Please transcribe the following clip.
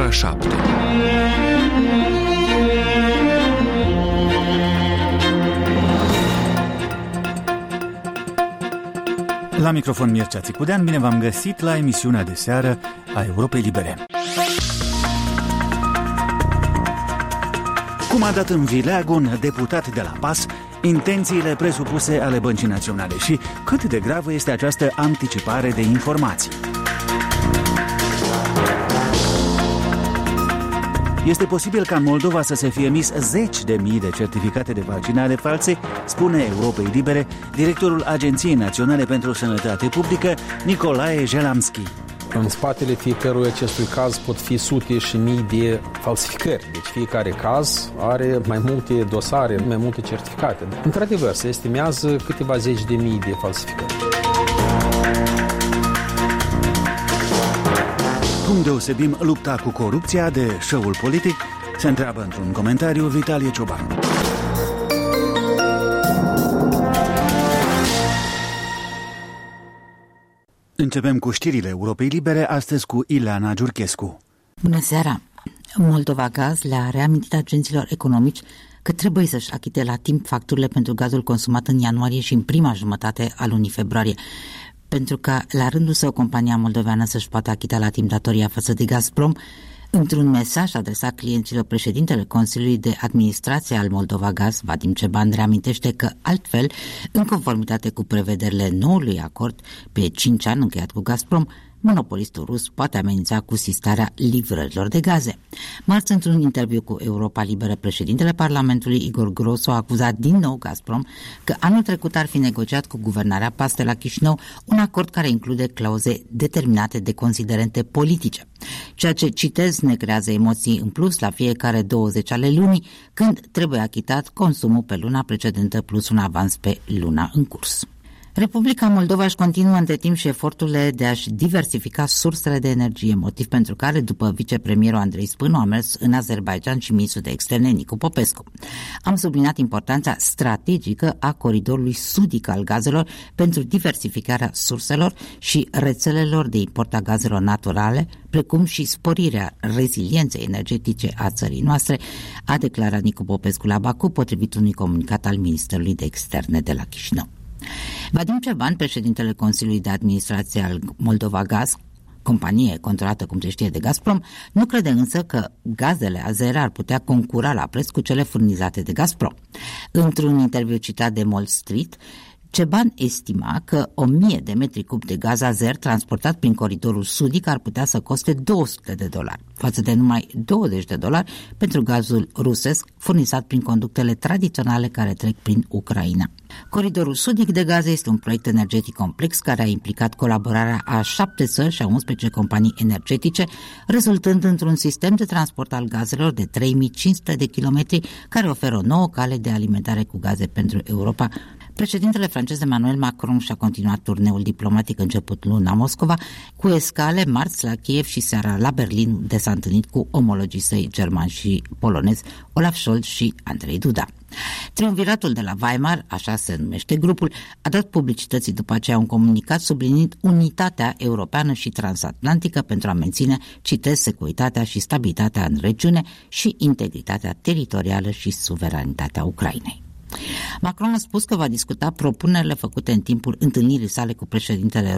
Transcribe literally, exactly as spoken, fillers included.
ora șapte. La microfon Mircea Țicudean, bine v-am găsit la emisiunea de seară a Europei Libere. Cum a dat în vileag un deputat de la P A S intențiile presupuse ale Băncii Naționale și cât de gravă este această anticipare de informații. Este posibil ca în Moldova să se fie emis zeci de mii de certificate de vaccinare false, spune Europei Libere directorul Agenției Naționale pentru Sănătate Publică, Nicolae Jelamski. În spatele fiecărui acestui caz pot fi sute și mii de falsificări. Deci fiecare caz are mai multe dosare, mai multe certificate. Într-adevăr, se estimează câteva zeci de mii de falsificări. Cum deosebim lupta cu corupția de show-ul politic? Se întreabă într-un comentariu Vitalie Ciobanu. Începem cu știrile Europei Libere, astăzi cu Ileana Giurchescu. Bună seara! Moldova Gaz le-a reamintit agenților economici că trebuie să-și achite la timp facturile pentru gazul consumat în ianuarie și în prima jumătate a lunii februarie, pentru ca la rândul său compania moldoveană să-și poată achita la timp datoria față de Gazprom. Într-un mesaj adresat clienților, președintele Consiliului de Administrație al Moldova Gaz, Vadim Ceban, reamintește că altfel, în conformitate cu prevederile noului acord pe cinci ani încheiat cu Gazprom, monopolistul rus poate amenința cu sistarea livrărilor de gaze. Marți, într-un interviu cu Europa Liberă, președintele Parlamentului Igor Grosu a acuzat din nou Gazprom că anul trecut ar fi negociat cu guvernarea P A S de la Chișinău un acord care include clauze determinate de considerente politice, ceea ce, citez, ne creează emoții în plus la fiecare douăzeci ale lunii, când trebuie achitat consumul pe luna precedentă plus un avans pe luna în curs. Republica Moldova își continuă între timp și eforturile de a-și diversifica sursele de energie, motiv pentru care, după vicepremierul Andrei Spânu, a mers în Azerbaidjan și ministrul de externe Nicu Popescu. Am subliniat importanța strategică a coridorului sudic al gazelor pentru diversificarea surselor și rețelelor de import a gazelor naturale, precum și sporirea rezilienței energetice a țării noastre, a declarat Nicu Popescu la Baku, potrivit unui comunicat al Ministerului de Externe de la Chișinău. Vadim Ceban, președintele Consiliului de Administrație al Moldova Gaz, companie controlată, cum se știe, de Gazprom, nu crede însă că gazele azere ar putea concura la preț cu cele furnizate de Gazprom. Într-un interviu citat de Wall Street, Ceban estima că o mie de metri cub de gaz azer transportat prin coridorul sudic ar putea să coste două sute de dolari, față de numai douăzeci de dolari pentru gazul rusesc furnizat prin conductele tradiționale care trec prin Ucraina. Coridorul sudic de gaze este un proiect energetic complex care a implicat colaborarea a șapte țări și a unsprezece companii energetice, rezultând într-un sistem de transport al gazelor de trei mii cinci sute de kilometri care oferă o nouă cale de alimentare cu gaze pentru Europa. Președintele francez Emmanuel Macron și-a continuat turneul diplomatic început luni la Moscova, cu escale marți la Kiev și seara la Berlin, unde s-a întâlnit cu omologii săi germani și polonezi Olaf Scholz și Andrei Duda. Triumviratul de la Weimar, așa se numește grupul, a dat publicității după aceea un comunicat subliniind unitatea europeană și transatlantică pentru a menține, citez, securitatea și stabilitatea în regiune și integritatea teritorială și suveranitatea Ucrainei. Macron a spus că va discuta propunerile făcute în timpul întâlnirii sale cu președintele